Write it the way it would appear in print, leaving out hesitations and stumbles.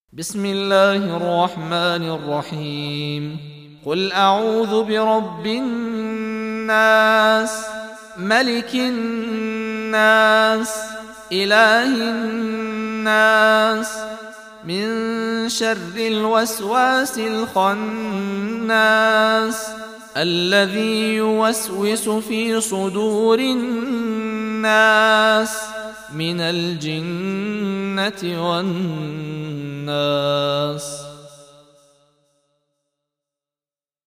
بسم الله الرحمن الرحيم. قل أعوذ برب الناس، ملك الناس، إله الناس، من شر الوسواس الخناس الذي يوسوس في صدور الناس من الجنة والناس.